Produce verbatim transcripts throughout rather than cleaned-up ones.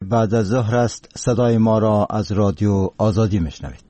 بعد از ظهر است. صدای ما را از رادیو آزادی میشنوید.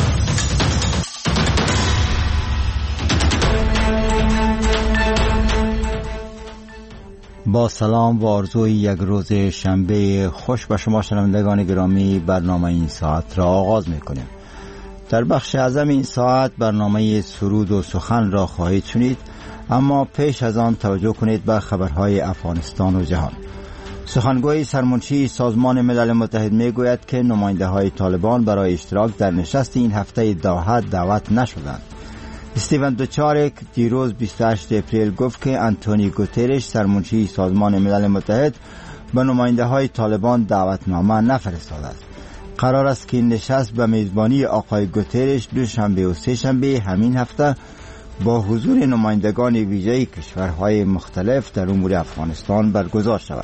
با سلام و آرزوی یک روز شنبه خوش به شما شنوندگان گرامی، برنامه این ساعت را آغاز میکنیم. در بخش اعظم این ساعت برنامه سرود و سخن را خواهید شنید، اما پیش از آن توجه کنید به خبرهای افغانستان و جهان. سخنگوی سرمنشی سازمان ملل متحد میگوید که نماینده های طالبان برای اشتراک در نشست این هفته دوحه دعوت نشدند. استیون دوچارک دیروز بیست و هشتم اپریل گفت که آنتونی گوترش سرمنشی سازمان ملل متحد به نماینده های طالبان دعوتنامه نفرستاده است. قرار است که این نشست به میزبانی آقای گوترش دوشنبه و سه شنبه همین هفته با حضور نمایندگان ویژه کشورهای مختلف در امور افغانستان برگزار شود.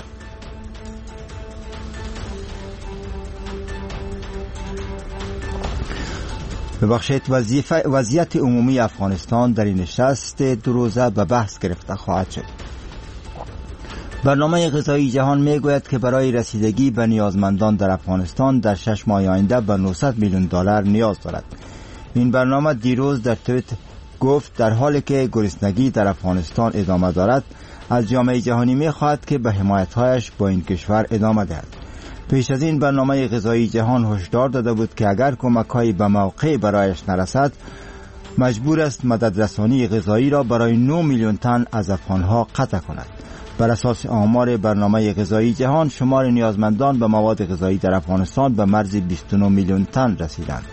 ببخشید، وضعیت عمومی افغانستان در این نشست دو روزه به بحث گرفته خواهد شد. برنامه غذایی جهان میگوید که برای رسیدگی به نیازمندان در افغانستان در شش ماه آینده به نهصد میلیون دلار نیاز دارد. این برنامه دیروز در توییت گفت در حالی که گرسنگی در افغانستان ادامه دارد، از جامعه جهانی میخواهد که به حمایت‌هایش با این کشور ادامه دهد. پیش از این برنامه غذایی جهان هشدار داده بود که اگر کمک‌هایی به موقع برایش نرسد، مجبور است مددرسانی غذایی را برای نه میلیون تن از افغانها قطع کند. بر اساس آمار برنامه غذایی جهان، شمار نیازمندان به مواد غذایی در افغانستان به مرز بیست و نه میلیون تن رسیدند.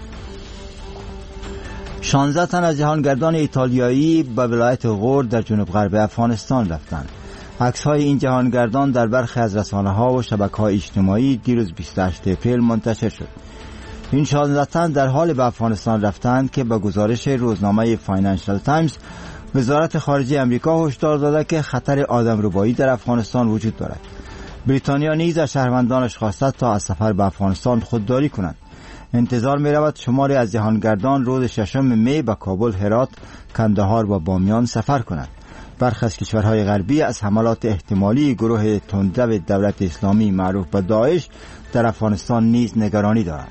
شانزده تن از جهانگردان ایتالیایی به ولایت غور در جنوب غرب افغانستان رفتند. عکس‌های این جهانگردان در برخی از رسانه‌ها و شبکه‌های اجتماعی دیروز بیست و هشتم اپریل منتشر شد. این شانزده تن در حال به افغانستان رفتند که به گزارش روزنامه فاینانشال تایمز، وزارت خارجه امریکا هشدار داده که خطر آدمربایی در افغانستان وجود دارد. بریتانیا نیز از شهروندانش خواسته تا از سفر به افغانستان خودداری کنند. انتظار می رود شماری از جهانگردان روز ششم می به کابل، هرات، کندهار و بامیان سفر کنند. برخی از کشورهای غربی از حملات احتمالی گروه تندرو دولت اسلامی معروف به داعش در افغانستان نیز نگرانی دارند.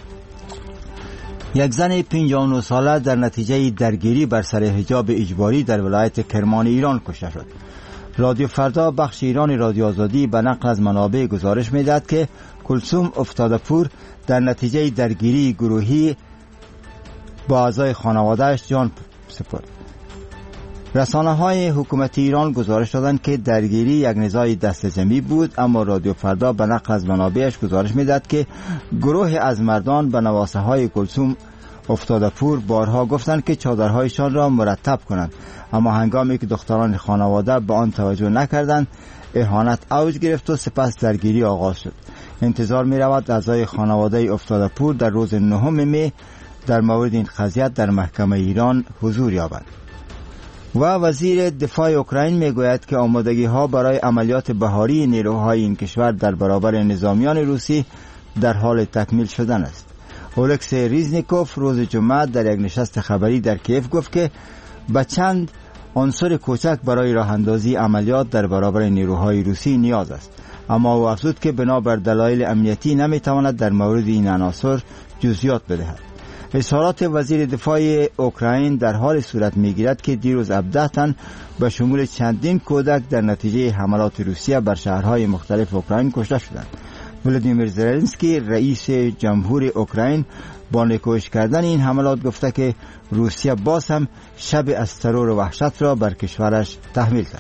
یک زن پنجاه و نه ساله در نتیجه درگیری بر سر حجاب اجباری در ولایت کرمان ایران کشته شد. رادیو فردا بخش ایران رادیو آزادی به نقل از منابع گزارش می‌دهد که کلثوم افتاده‌پور در نتیجه درگیری گروهی با اعضای خانواده‌اش جان سپرد. رسانه‌های حکومتی ایران گزارش دادند که درگیری یک نزاع دست جمعی بود، اما رادیو فردا به نقل از منابعش گزارش می‌دهد که گروه از مردان به نواسه‌های کلثوم افتاده‌پور بارها گفتند که چادرهایشان را مرتب کنند، اما هنگامی که دختران خانواده به آن توجه نکردند، اهانت اوج گرفت و سپس درگیری آغاز شد. انتظار می‌رود اعضای خانواده افتاده‌پور در روز نهم می در مورد این قضیه در محکمه ایران حضور یابند. و وزیر دفاع اوکراین میگوید که آمادگی ها برای عملیات بهاری نیروهای این کشور در برابر نظامیان روسی در حال تکمیل شدن است. اولکس ریزنیکوف روز جمعه در یک نشست خبری در کیف گفت که به چند عنصر کوچک برای راه اندازی عملیات در برابر نیروهای روسی نیاز است، اما او افزود که بنابر دلایل امنیتی نمیتواند در مورد این عناصر جزئیات بدهد. اظهارات وزیر دفاع اوکراین در حال صورت میگیرد که دیروز هفده تن به شمول چندین کودک در نتیجه حملات روسیه بر شهرهای مختلف اوکراین کشته شدند. ولادیمیر زلنسکی رئیس جمهور اوکراین با نکوهش کردن این حملات گفته که روسیه باز هم شب از ترور و وحشت را بر کشورش تحمیل کرد.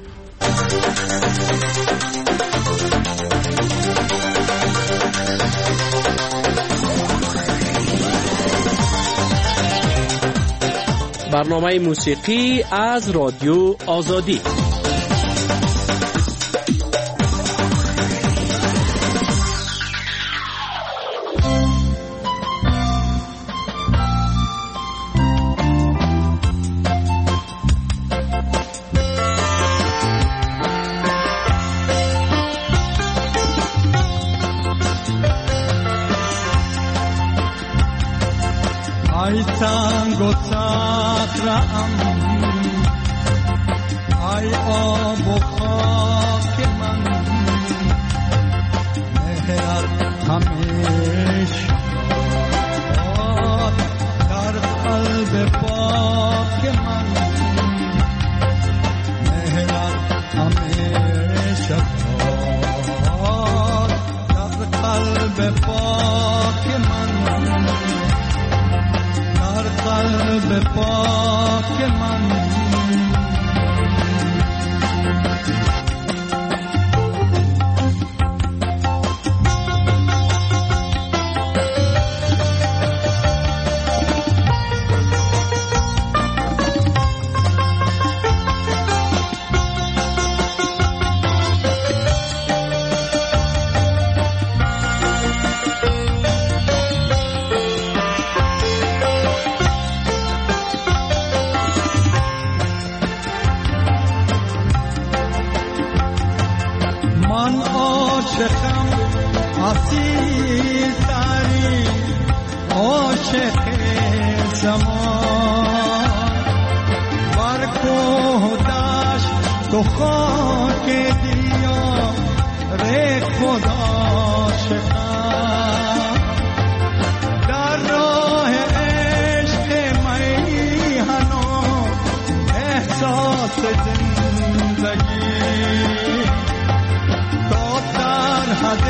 برنامه موسیقی از رادیو آزادی. ای تنگ و تخرم، ای آب و خاک من، مهر مهرت همیشه در قلب پاک من، مهرت همیشه در قلب پاک من، در قلب پاک من. اصیل ترین عاشق زمان، بر کوه و دشت تو خاک دیار خدا شکن، در راه عشق میهنان احساس زندگی تا در حد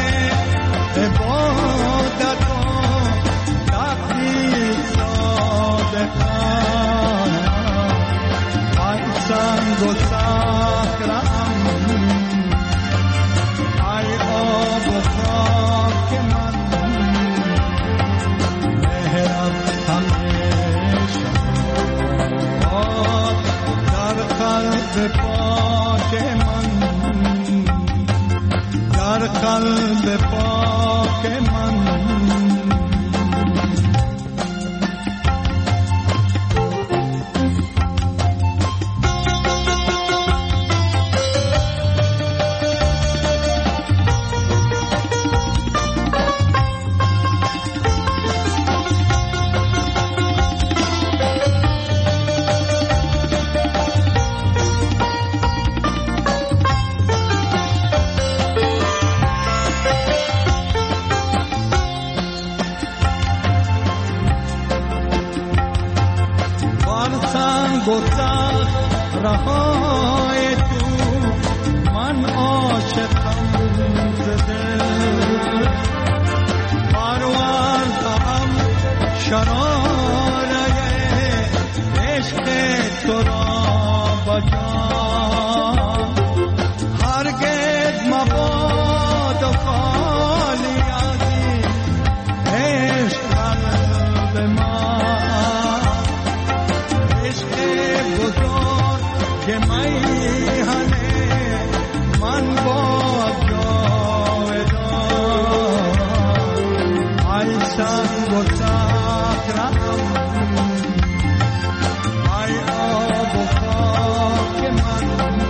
عبادت و تقدیر صادقان، ای سنگ و صخره‌ام، ای آب و خاک من، مهرت همیشه در قلب پاک من، در قلب پاک من. رهای تو من عاشقم ز دل، پرورده‌ام شراره عشق تو را با جان، هرگز مباد خالی از این عشق قلب من، عشق بزرگ که میهنه من با جاودان، ای سنگ و صخره‌ام، ای آب و خاک من،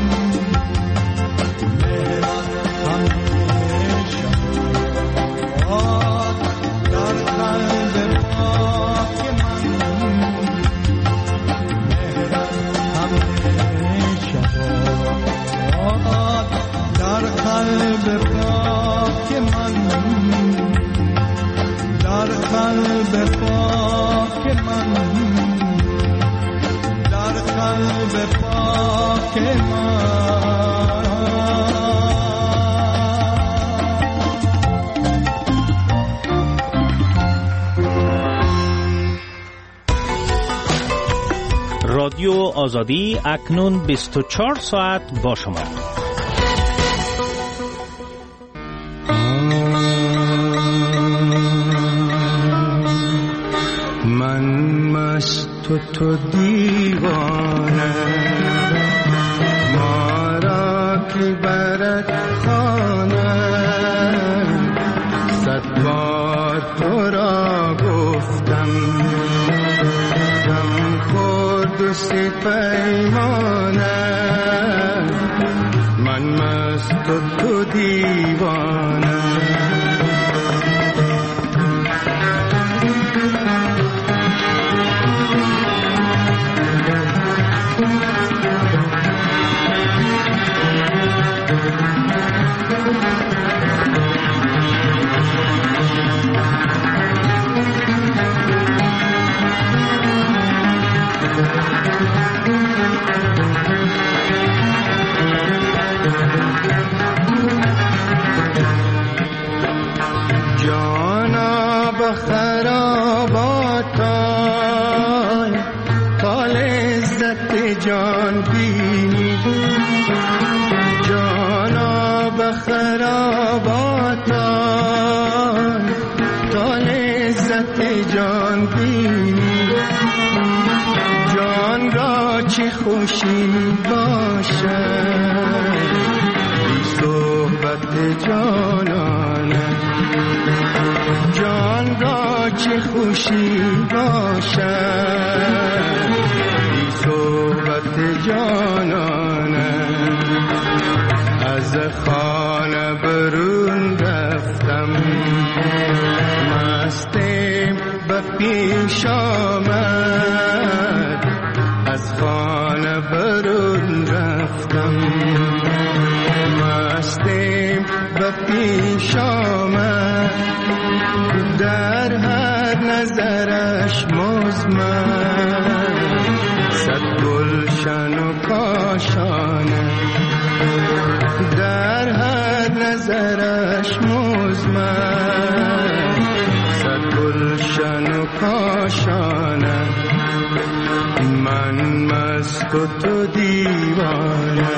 مهرت همیشه در قلب پاک من، در قلب پاک من، در قلب پاک من، در قلب پاک من. رادیو آزادی اکنون بیست و چهار ساعت با شما. من مست و تو دیوانه، ما را که برد خانه، صد بار تو را گفتم دم خورد و سی پیمانه، من مست و تو دیوانه. با خراباتای تا لذت جان بینی، جانا به خراباتای تا لذت جان بینی. جان را چه خوشی باشد بی صحبت جانانه، جان را چه خوشی باشد بی صحبت جانانه. از خانه برون رفتم مستم به پیش آمد، از خانه برون رفتم مستم به پیش آمد. در هر نظرش مزمن صد گلشن و کاشانه، در هر نظرش مزمن صد گلشن و کاشانه. من مست و تو دیوانه.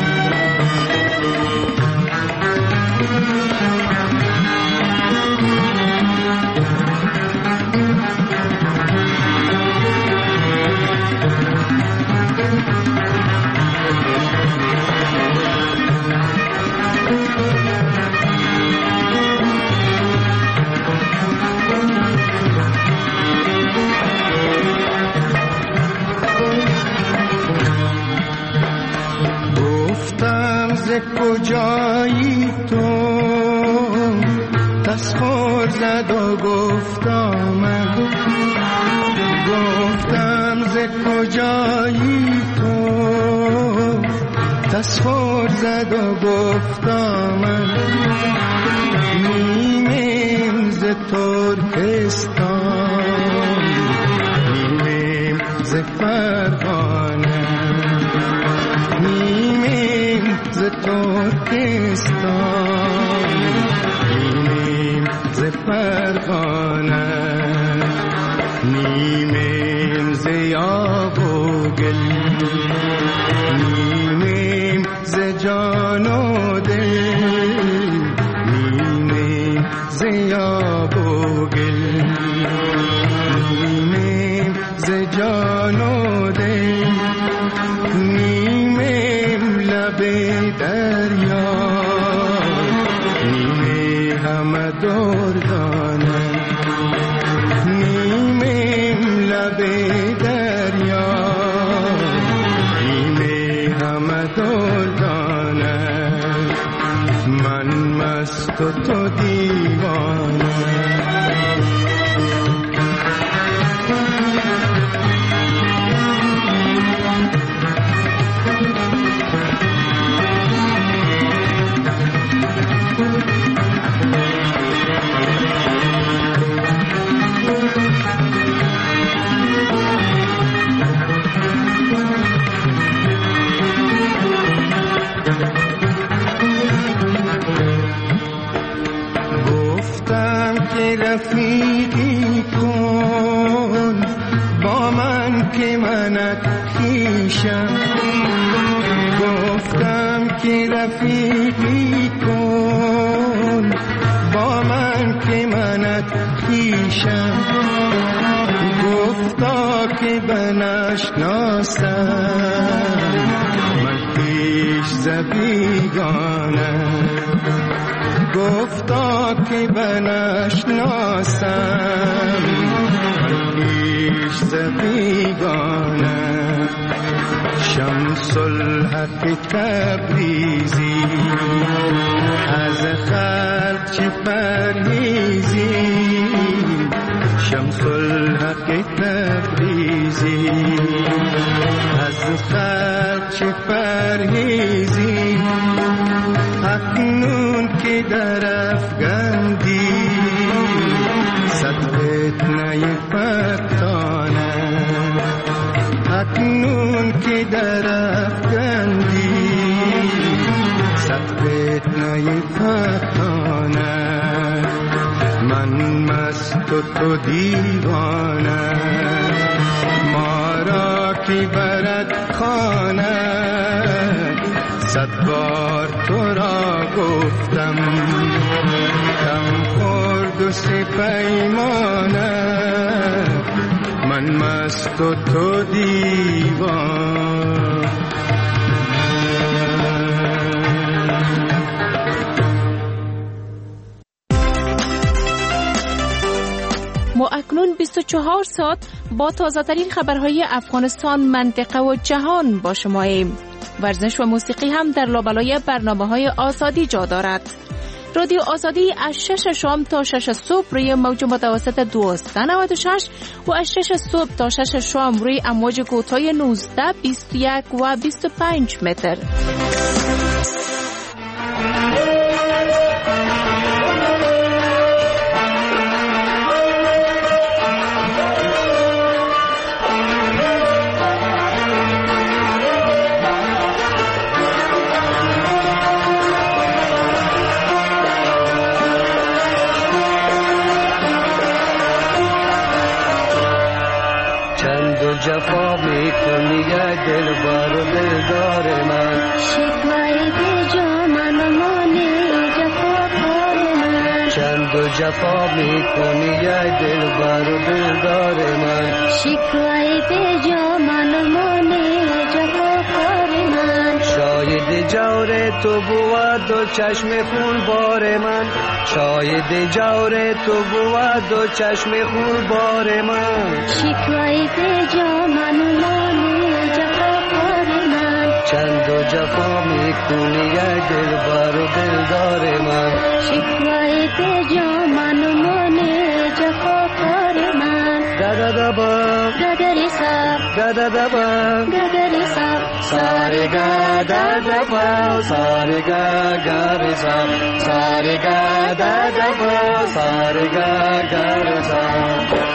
کجایی تو تسخور زد و گفتا من، گفتم ز کجایی تو تسخور زد و گفتا من. نیمیم ز ترکستان نیمیم ز فرغانه، نیمیم ز ترکستان نیمیم ز فرغانه، نیمیم ز آب و گل نیمیم ز جان و دل، نیمیم ز آب و گل نیمیم ز جان و دل. نیمیم لب دریا نیمه همه دردانه، نیمیم لب دریا نیمه همه دردانه. من مست و تو دیوانه. رفیقی کن با من که منت خویشم، گفتم که رفیقی کن با من که منت خویشم. گفتا که بنشناسم من پیش ز بیگانه، گفتا که بنشناسم پیش ز بیگانه. شمس الحق تبریزی از خلق چه پرهیزی، شمس الحق تبریزی از خلق چه پرهیزی. اکنون که در افغاندی صد فتنه فتانه، اکنون که در افغاندی صد فتنه فتانه. من مست و تو دیوانه، ما را کی برد خانه، صد بار تو را گفتم کم خورد و سه پیمانه، من مست و تو دیوانه. ما اکنون بیست و چهار ساعت با تازه‌ترین خبرهای افغانستان، منطقه و جهان با شماییم. ورزش و موسیقی هم در لابلای برنامه‌های آزادی جا دارد. رادیو آزادی از شش شام تا شش صبح روی موج متوسط دویست و نود و شش و از شش صبح تا شش شام روی امواج کوتاه نوزده، بیست و یک و بیست و پنج متر. جفا میکنی ای دلبر و دلدار من، شکوای به جا من مانی جفا کار من، چند و جفا میکنی ای دلبر و دلدار من، شکوای به جا من مانی جفا کار من، شاید جور تو بود و چشم خون بار من، شاید جور تو بود و چشم خون بار من، شکوای به جا من مانی جفا کار من، چند و جفا میکنی ای دلبر و دلدار من، شکوای به جا من مانی جفا کار من، دادا دبا گدری سب دادا دبا گدری سب سارے گا دادا با سارے گا گا سا سارے گا دادا با سارے گا گا سا.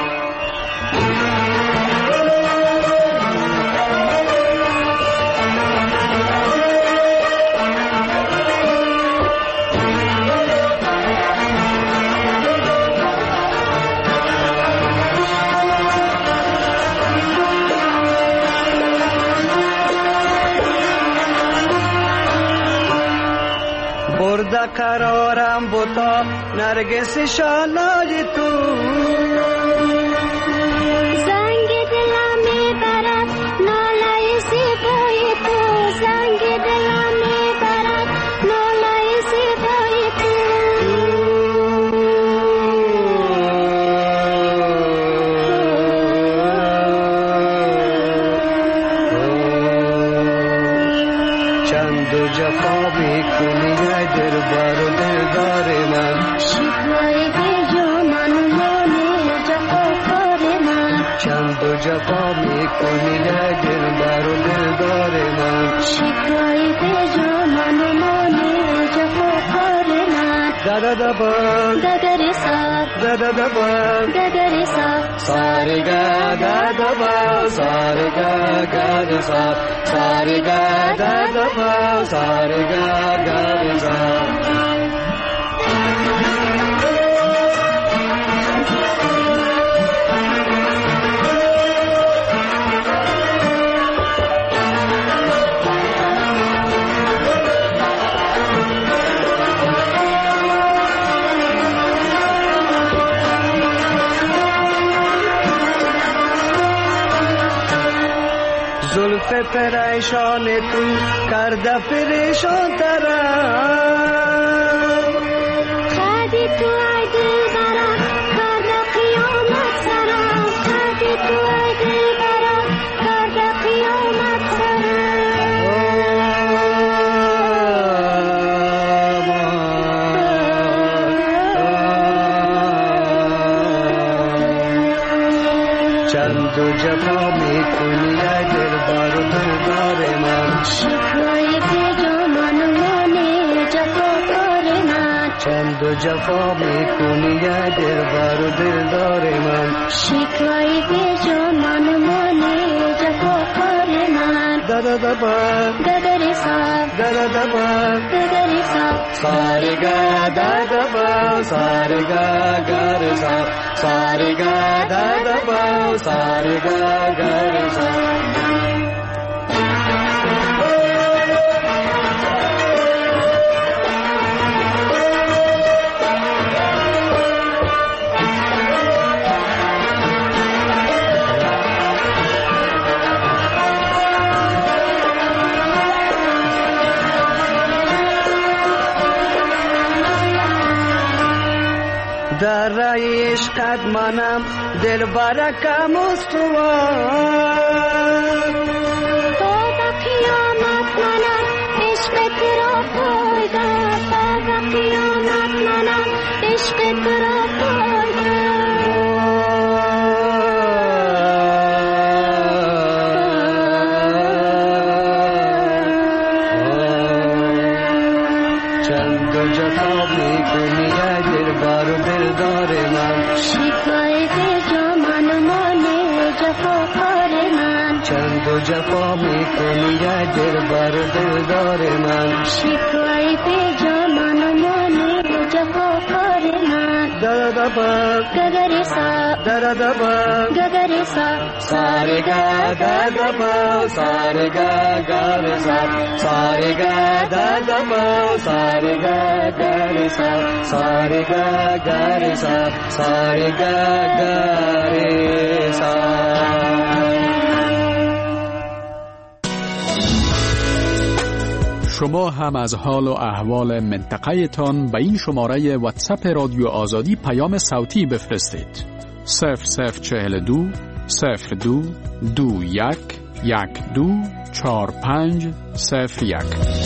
برده قرارم بوتا نرگس شانای تو، زنگ دلم میبرد نالای زیبای تو، زنگ دلم میبرد نالای زیبای تو، چند و جفا میکنی ای دلبر و دلدار من، شکوای به جا من مانی جفا کار من، چند و جفا میکنی ای دلبر و دلدار من، شکوای به جا من مانی جفا کار من، دادا دبا گدری سب دادا دبا گدری سب سارے گا دادا با سارے گا گا سا سارے گا دادا با سارے گا گا سا. زلف پریشان تو کرده پریشان ترم، خدی تو ای دلبرم کرده قیامت سرم، خدی تو ای دلبرم کرده قیامت سرم، چند و جفا میکنی ای دلبر و دلدار من، شکوای به جا من مانی جفا کار من، چند و جفا میکنی ای دلبر و دلدار من، شکوای به جا من مانی جفا کار من، da da ba ga ga re sa da da da ba ga ga re sa sa re ga da da ba sa re ga ga re sa sa re ga da da ba sa re ga ga re sa. در رای عشقت منم دل برکم استوار تا تا قیامت منم عشق ترا پایدار تا تا قیامت منم عشق ترا जफा में कलिया दिल बार दिलदार मन शिकवाई पे जो मन मोने जफा करे मन दरा दबा गगरे सा दरा दबा गगरे सा सारे गा गा दबा सारे गा गा रे सा सारे गा दा दबा सारे गा गा रे सा सारे गा गा रे सा सारे गा गा रे सा. شما هم از حال و احوال منطقه تان به این شماره واتساپ رادیو آزادی پیام صوتی بفرستید. صفر صفر چهل دو صفر دو دو یک یک دو چار پنج صفر یک.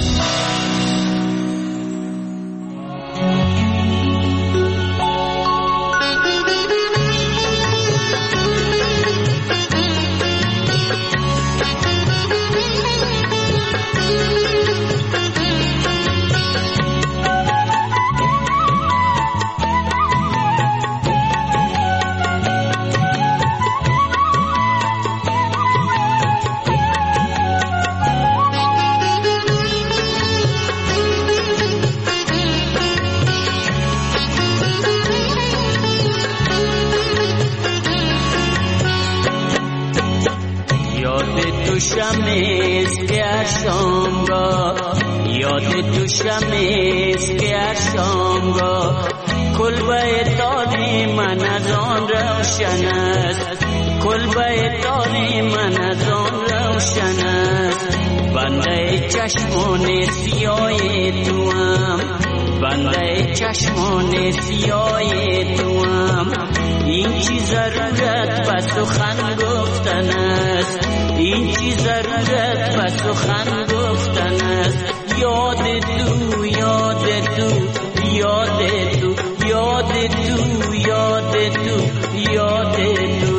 چشمان سیاه توام این چی ضرورت بس سخن گفتن است این چی ضرورت بس سخن گفتن است یاد تو یاد تو یاد تو یاد تو یاد تو یاد تو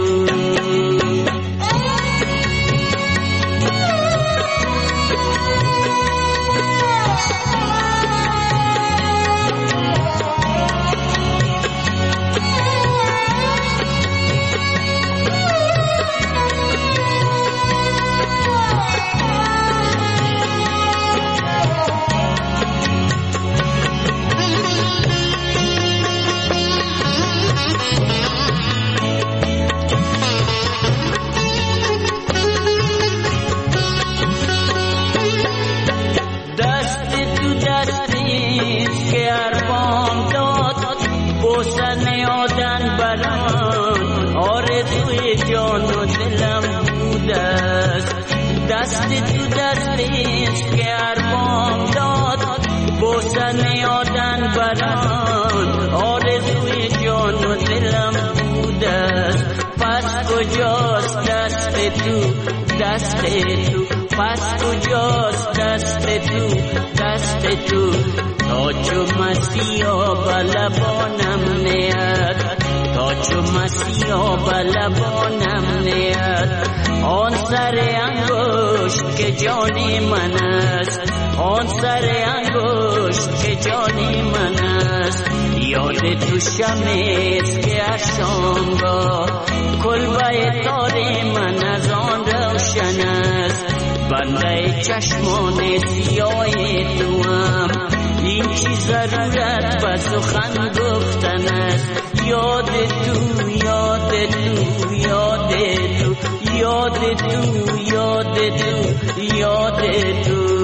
دست تو دستیست که اربام داد بوسن یادن بران آرزوی جان و دلم بود است پس کجاست دست تو دست تو پس کجاست دست تو دست تو تا چو مسیحا بلبانم نیاد تا چو مسیحا بلبانم نیاد آن سر انگشت که جانی من است آن سر انگشت که جانی من است یاد تو شمعست که از شامگاه کلبه تار من از آن روشن است بنده چشمان سیاه توام. این چی ضرورت به سخن گفتن است؟ یاد تو یاد تو یاد تو یاد تو یاد تو یاد تو.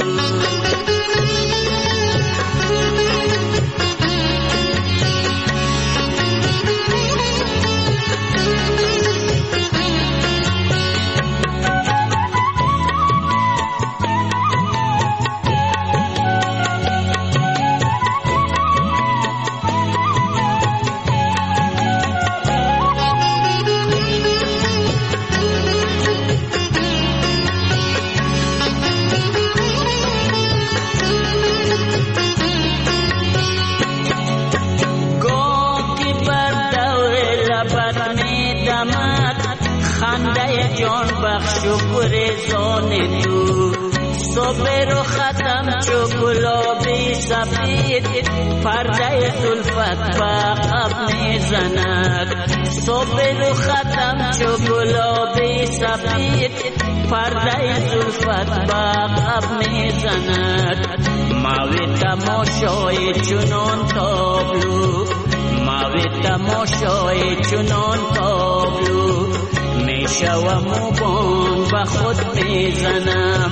جان بخش و گریزان تو، صبح رو ختم چو گلابی سفید، پرده زلفت به عقب میزند. صبح رو ختم چو گلابی سفید، پرده زلفت به عقب میزند. موی تماشای چنان تابلو، موی تماشای چنان تابلو، میشوم و بانگ به خود میزنم،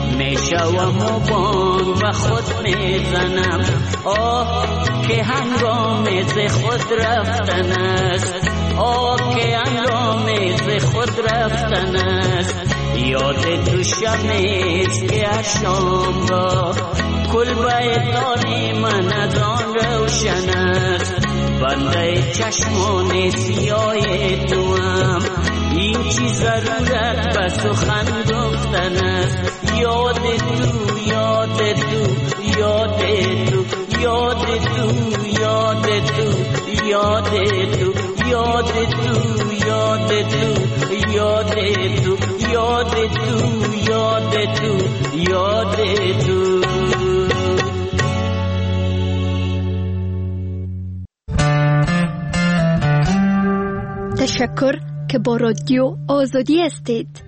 میشوم و بانگ به خود میزنم. آه که هنگام ز خود رفتن است، آه که هنگام ز خود رفتن است. یاد تو شمیست که شام را کلبه دانی من از آن روشن است. بنده چشمان سیاه توام. این چی ضرورت به سخن گفتن است؟ یاد تو یاد تو یاد تو یاد تو یاد تو یاد تو یاد تو یاد تو یاد تو یاد تو یاد تو یاد تو. تشکر که با رادیو آزادی هستید.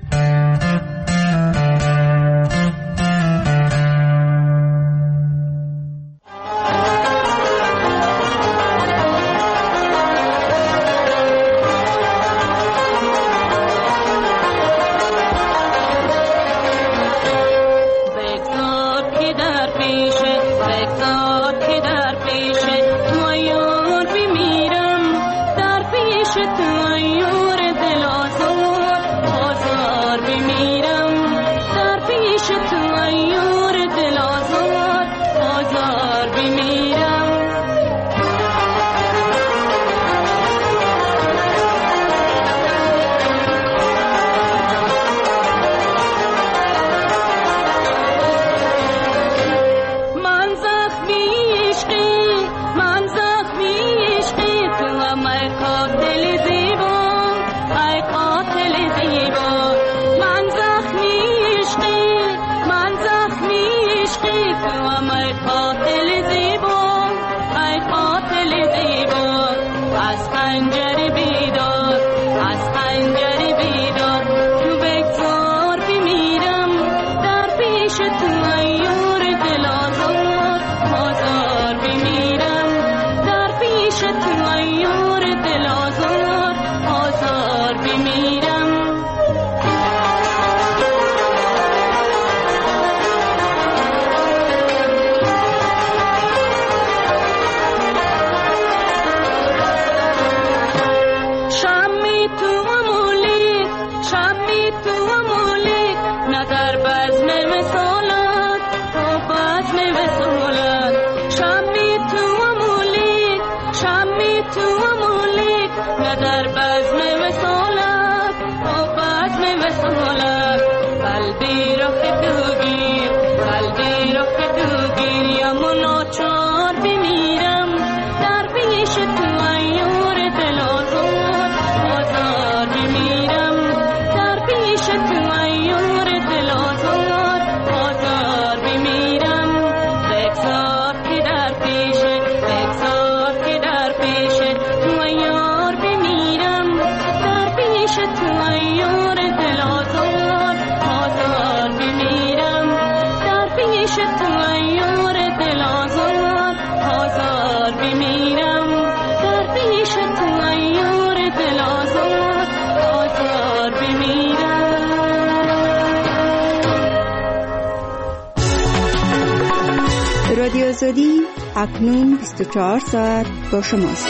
تو ایار دل آزار آزار آزادی اکنون بیست و چهار ساعت با شماست.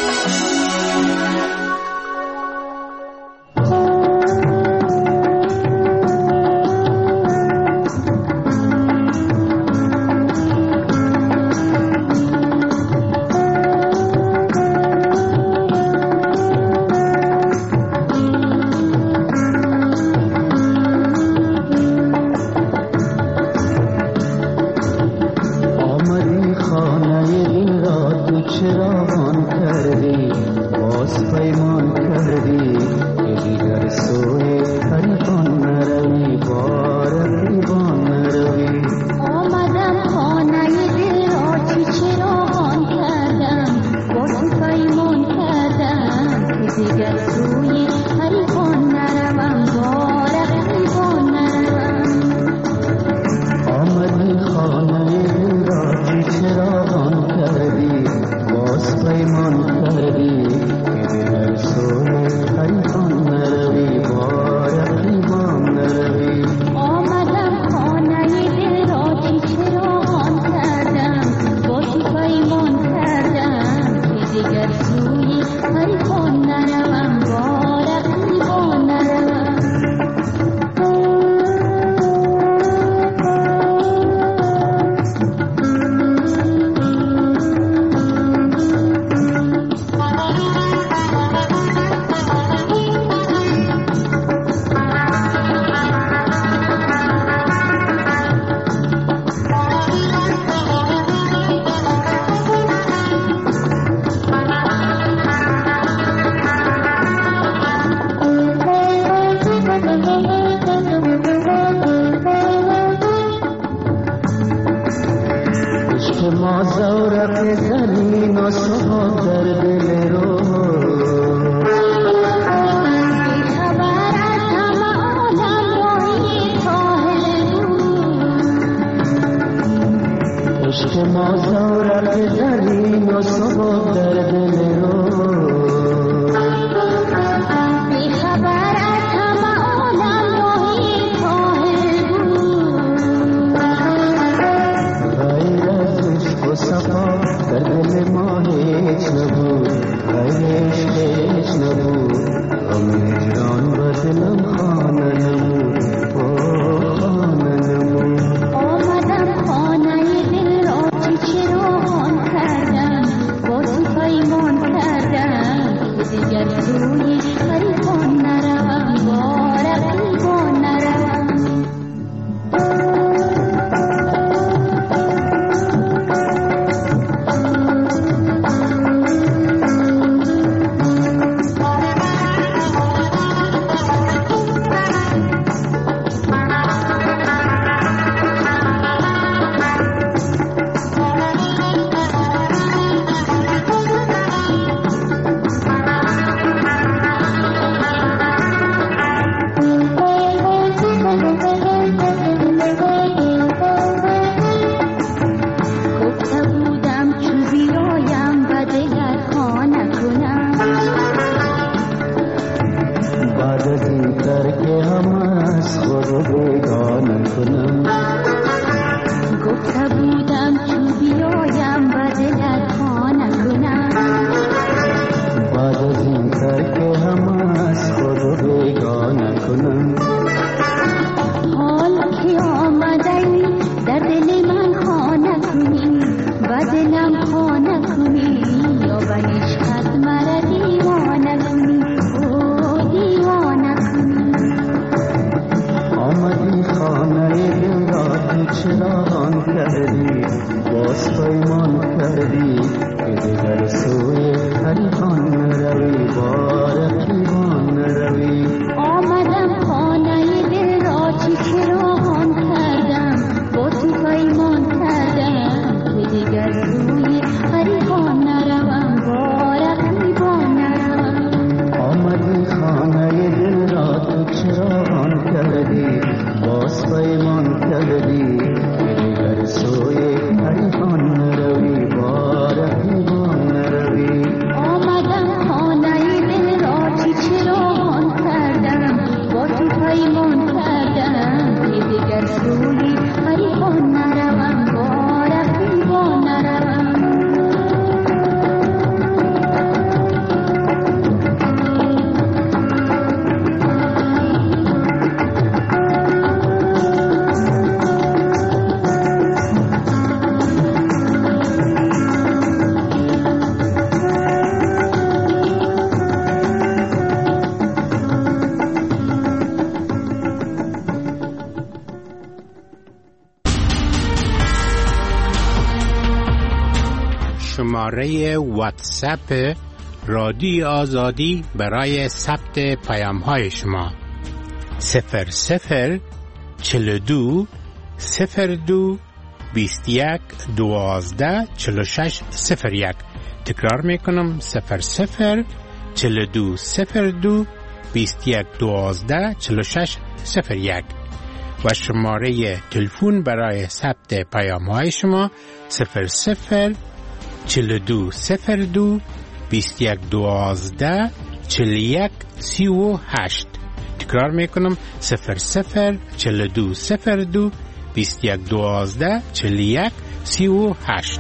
شماره واتساپ رادیو آزادی برای ثبت پیام های شما صفر صفر چل دو صفر دو بیست یک دوازده چل شش صفر یک. تکرار میکنم صفر صفر چل دو صفر دو بیست یک دوازده چل شش صفر یک و شماره تلفن برای ثبت پیام های شما صفر صفر چل دو صفر دو بیست یک دوازده چل یک سی و هشت. تکرار میکنم صفر صفر چل دو صفر دو بیست یک دوازده چل یک سی و هشت.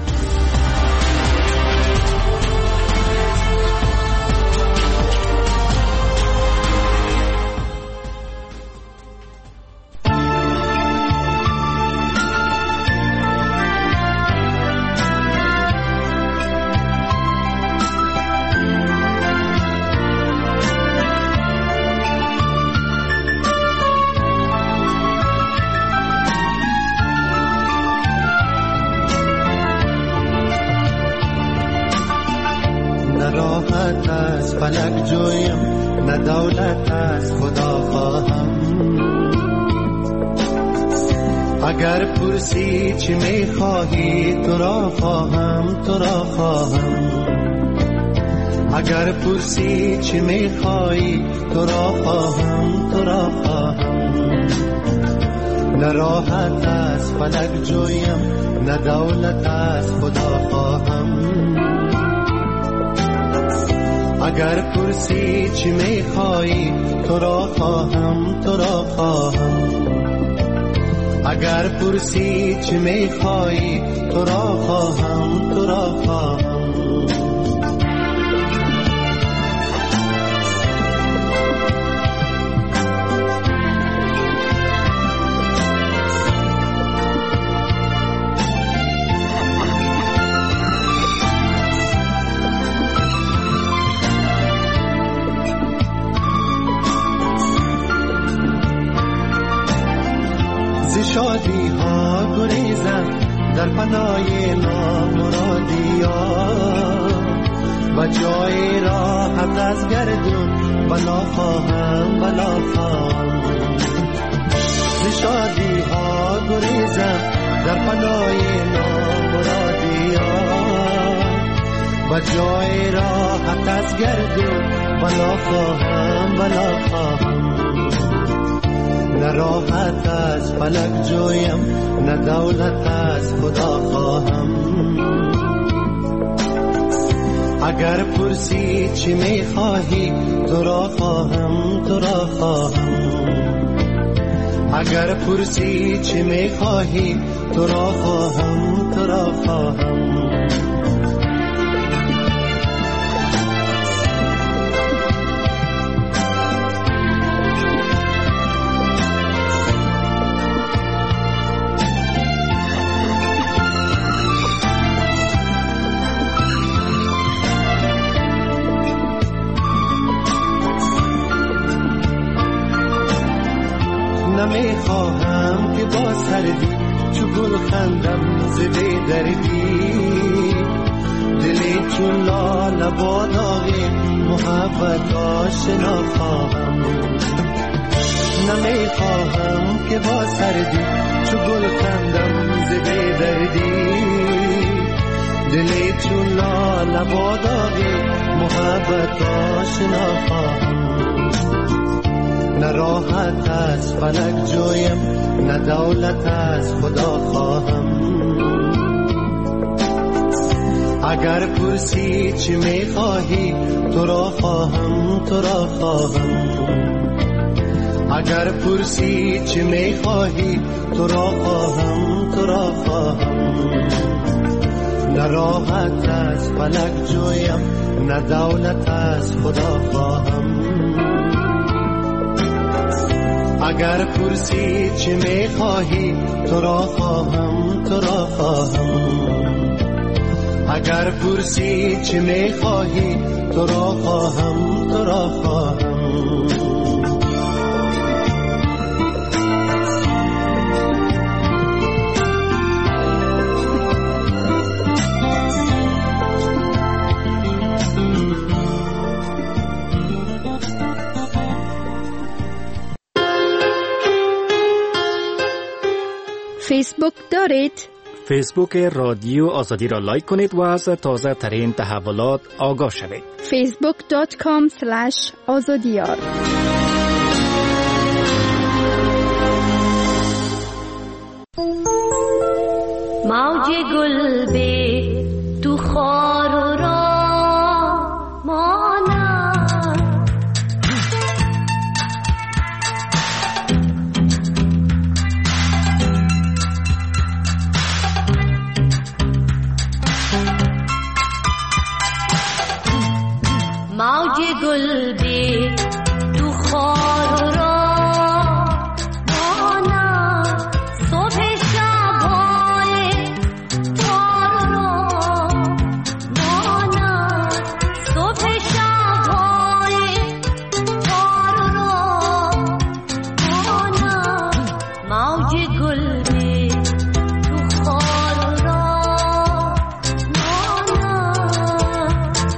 فلک جویم نه دولت از خدا خواهم. اگر پرسی چی میخواهی تو را خواهم تو را خواهم. اگر پرسی چی میخواهی تو را خواهم تو را خواهم. نه راحت از فلک جویم نه دولت از خدا خواهم. اگر پرسی چی میخواهی تو را خواهم تو را خواهم. اگر پرسی چی میخواهی تو را خواهم تو را خواهم. شادی ها گریزم در پناه نامرادی ها و جای راحت از گردون بلا خواهم بلا خواهم. ز شادی ها گریزم در پناه نامرادی ها و جای راحت از گردون بلا خواهم بلا خواهم. نه راحت از فلک جویم نه دولت از خدا خواهم. اگر پرسی چی میخواهی تو را خواهم تو را خواهم. اگر پرسی چی میخواهی تو را خواهم تو را خواهم. نمیخواهم که با سردی چو گل خندم زده دردی. دلی چون لاله با داغی محبت آشنا خواهم. نمیخواهم که با سردی چو گل خندم زده دردی. دلی چون لاله با داغی محبت آشنا خواهم. نه راحت از فلک جویم نه دولت از خدا خواهم. اگر پرسی چی میخواهی تو را خواهم تو را خواهم. اگر پرسی چی میخواهی تو را خواهم تو را خواهم. نه راحت از فلک جویم نه دولت از خدا خواهم. اگر پرسی چی میخواهی تو را خواهم تو را خواهم. اگر پرسی چی میخواهی تو را خواهم تو را خواهم. فیسبوک دارید؟ فیسبوک رادیو آزادی را لایک کنید و از تازه ترین تحولات آگاه شوید. فیسبوک دات کام اسلش آزادیار. موج گل به تو خار و راه مانم، موج گل به تو خار و راه مانم، صبح شب‌های تار و راه مانم، صبح شب‌های تار و راه مانم، موج گل به تو خار و راه مانم.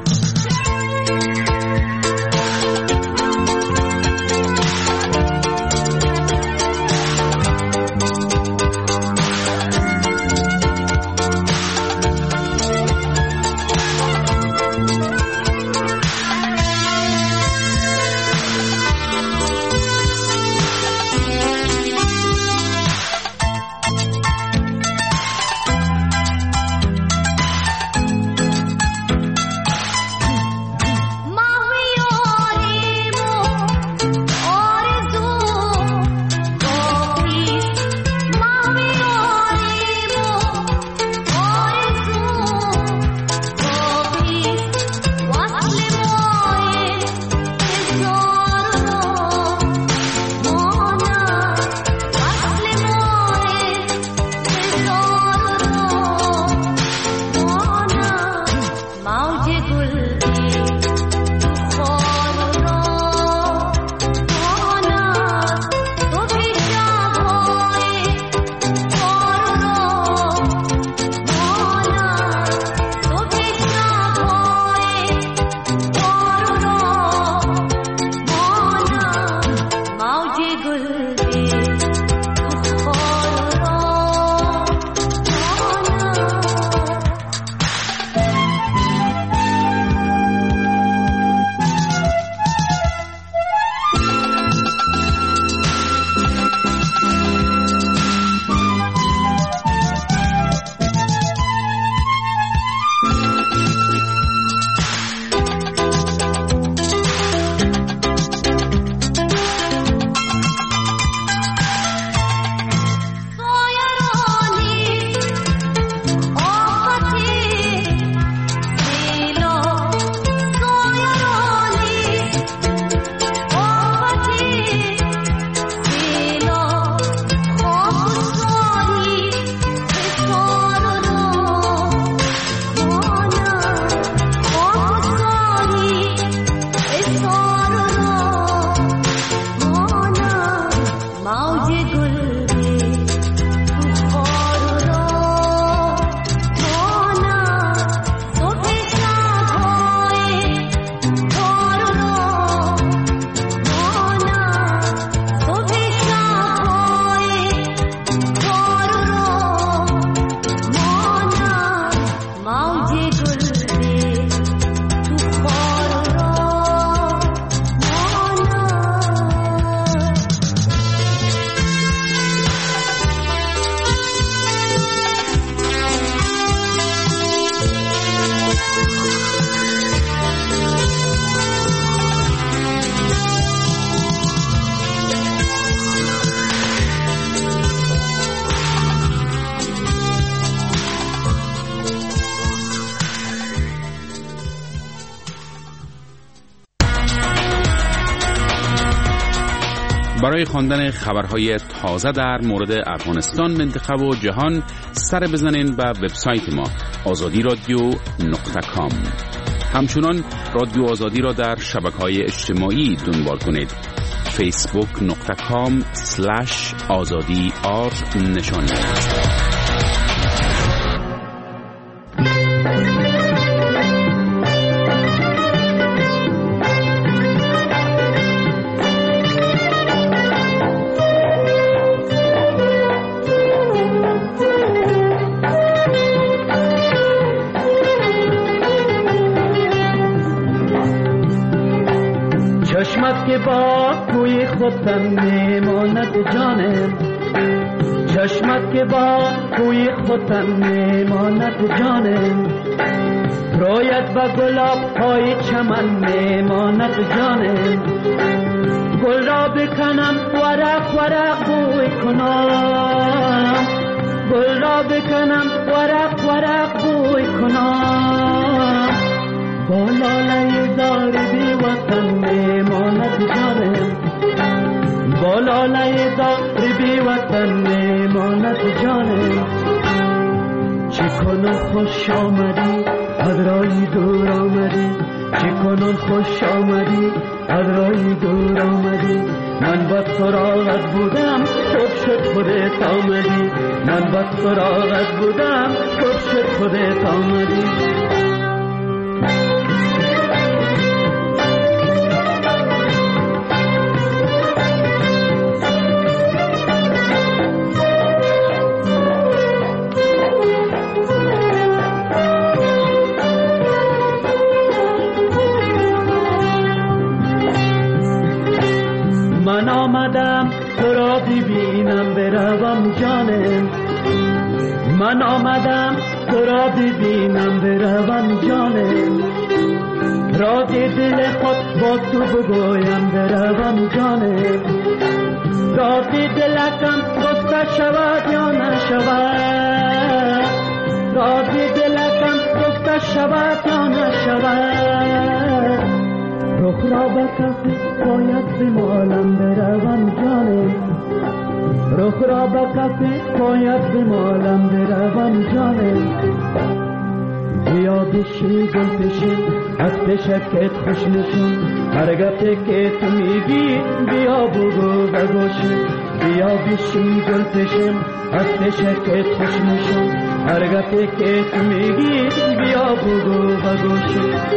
برای خواندن خبرهای تازه در مورد افغانستان، منطقه و جهان سر بزنین به وبسایت ما آزادی رادیو نقطه کام. همچنان رادیو آزادی را در شبکه‌های اجتماعی دنبال کنید. فیسبوک نقطه کام سلش آزادی آر نشان دهید. چشمت که با کوی خودم میماند جانم، چشمت که با کوی خودم میماند جانم، رویت با گلاب های چمن میماند جانم، گل را بکنم ورق ورق بوی کنم، گل را بکنم ورق ورق بوی کنم، با لاله زار بی وطن میماند جانم، با لاله زار بی وطن میماند جانم. چه کنم خوش آمدی از رای دور آمدی، چه کنم خوش آمدی از رای دور آمدی، من با سراغت بودم خوب شد خودت آمدی، من با سراغت بودم خوب شد خودت آمدی. من آمدم تو را ببینم بروم جانم، من آمدم تو را ببینم بروم جانم، راز دل خود با تو بگویم بروم جانم، راز دلکم گفته شود یا نشود، راز دلکم گفته شود یا نشود، رخ را به کف پایت بمالم بروم جانم، رخ را به کف پایت بمالم بروم جانم، بیا بشی گل پشم از پشکت خوش نشون، هر گفته که تو میگی بیا بگو بگوشم، بیا بشی گل پشم از پشکت خوش نشون، هر گفته که تو میگی بیا بگو بگوشم.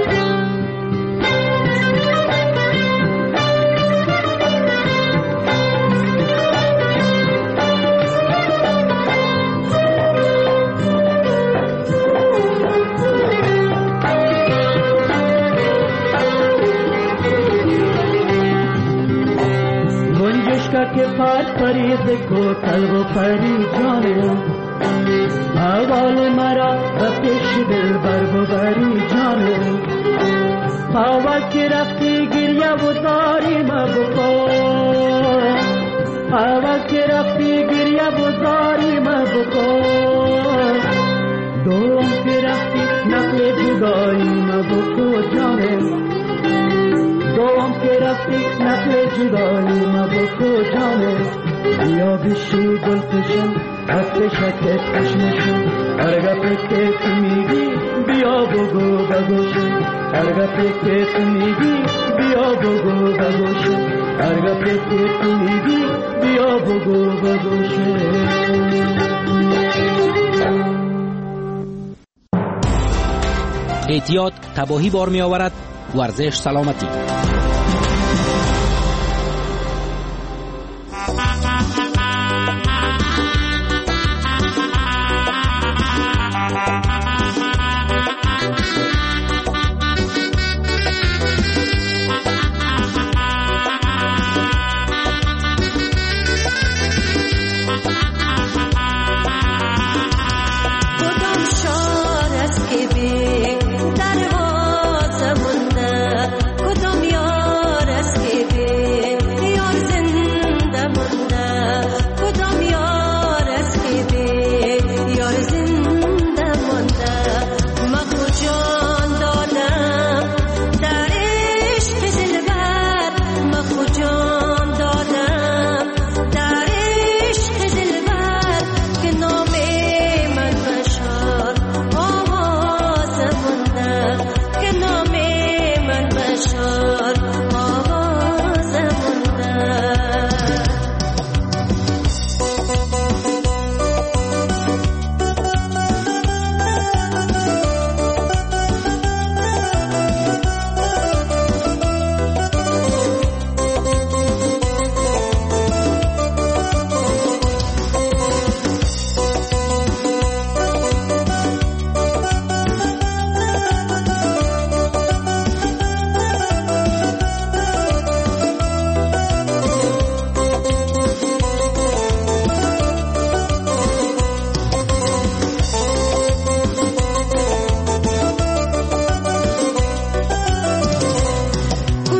که پر پریز کو طلب و پری جانم، اول مرا رفتش دل بر ببری جانم، اول که رفتی گریه و زاری ما بکن، اول که رفتی گریه و زاری ما بکن، دوم که رفتی نقل جدایی ما بکن جانم، دوم که رفتی نقل جدایی ما بکو جانم، بیا بشی گل پشم از پشکت خوش نشون، هر گفته که تو میگی بیا بگو بگوشم، هر گفته که تو میگی بیا بگو بگوشم، هر گفته که تو میگی بیا بگو بگوشم. احتیاط تباهی بار می آورد، ورزش سلامتی. دروازه مونده کدام یار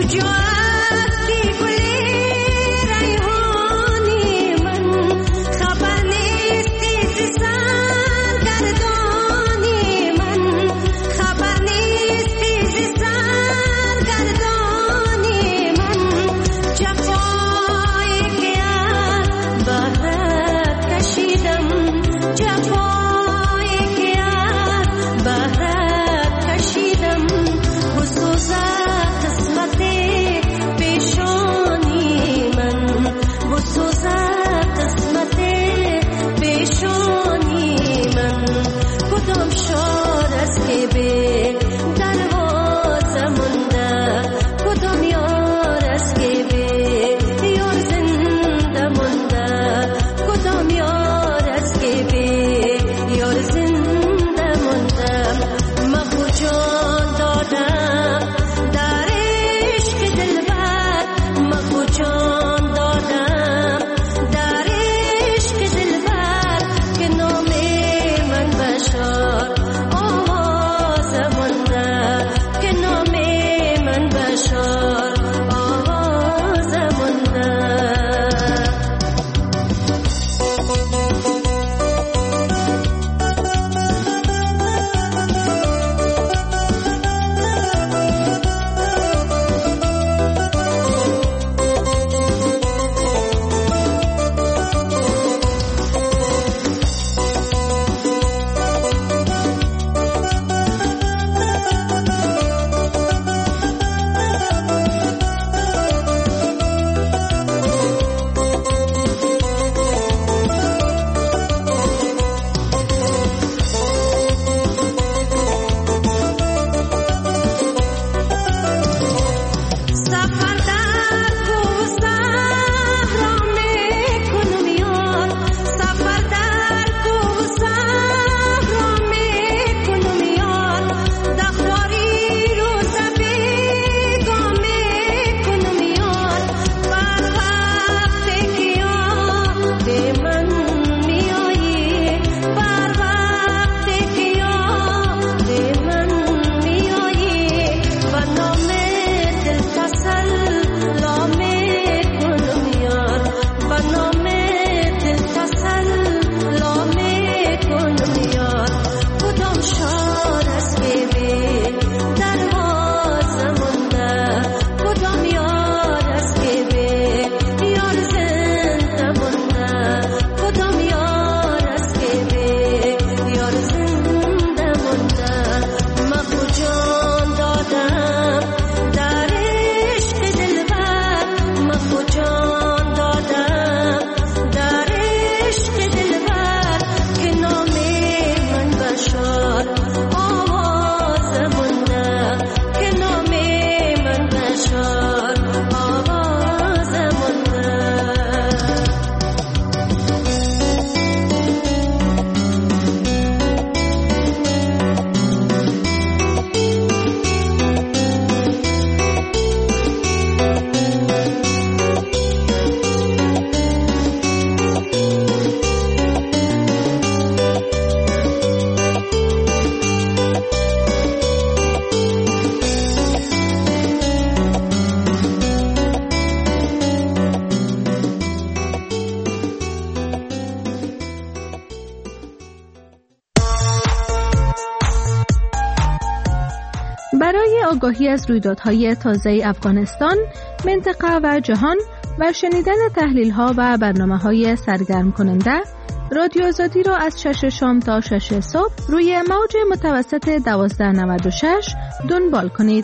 برای آگاهی از رویدادهای تازه افغانستان، منطقه و جهان و شنیدن تحلیل‌ها و برنامه‌های سرگرم کننده، رادیو آزادی را از شش شام تا شش صبح روی موج متوسط دوازده نود و شش دنبال کنید.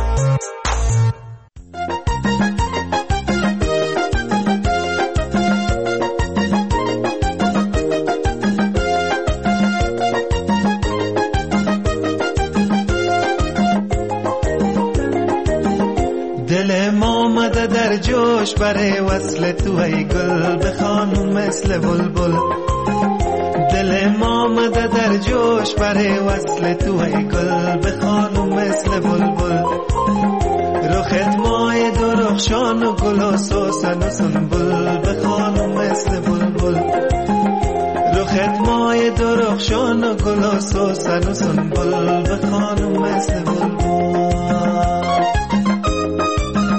در جوش برای وصل تو ای گل بخوانم مثل بلبل. دل ما آمده در جوش برای وصل تو ای گل بخوانم مثل بلبل. رخت مای درخشان و گل و سوسن و سنبل بخوانم مثل بلبل. رخت مای درخشان و گل و سوسن و سنبل بخوانم مثل بلبل.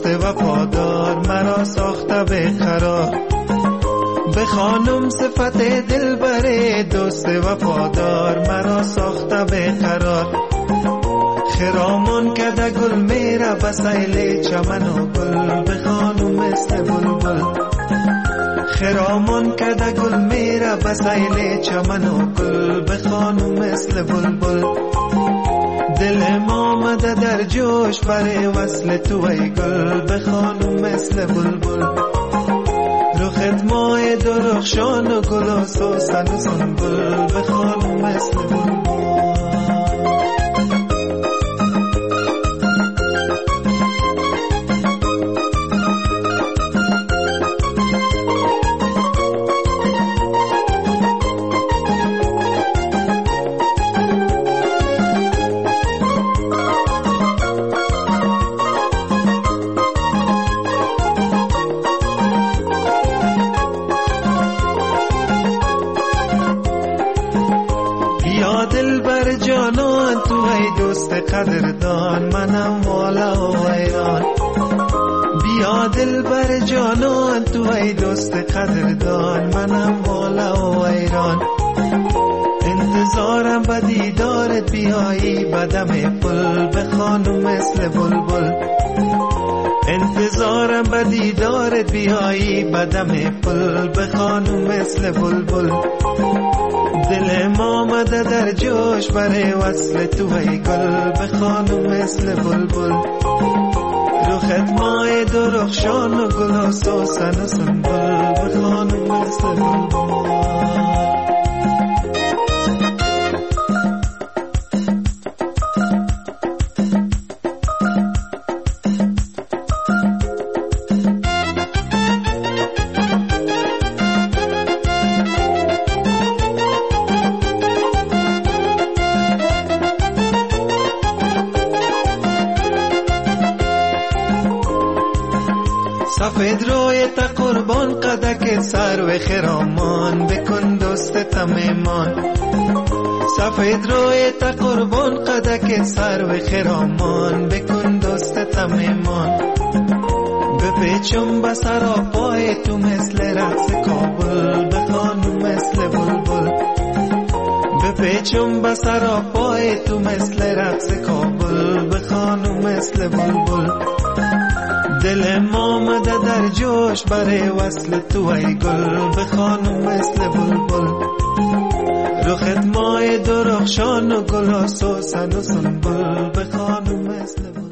دوست وفادار مرا ساخته بیقرار. به خانم صفت دلبر دوست وفادار مرا ساخته بیقرار. خرامان کده گل میره به سیل چمن و گل، به خانم مثل بلبل. خرامان کده گل میره به سیل چمن و گل، به خانم مثل بلبل. دلم آمده در جوش برای وصل تو ای گل، به خانم مثل بلبل. رخت ماه درخشان و گل و سوسن و سنبل، به خانم مثل بلبل. قدردان منم والا و ایران. بیا دل بر جانان تو ای دوست قدردان منم والا و ایران. انتظارم به دیدارت بیایی بدم پل، به خانم مثل بلبل. انتظارم به دیدارت بیایی بدم پل، به خانم مثل بلبل. دلم آمده در جوش برای وصل تو ای گل، به خانم مثل بلبل. رخت ماه درخشان و گل و سوسن و سنبل، به خانم مثل بلبل. سفید روی تا قربان قدک سر و خرامان، بکن دوست تمیمان. سفید روی تا قربان قدک سر و خرامان، بکن دوست تمیمان. بپیچم به سر و پای تو مثل رقص کابل، به خانم مثل بلبل. بپیچم به سر و پای تو مثل رقص کابل، به خانم مثل بلبل. دلم آمده در جوش برای وصل تو ای گل، به خانم مثل بلبل. رخت ماه درخشان و گل و سوسن و سنبل، به خانم مثل بلبل.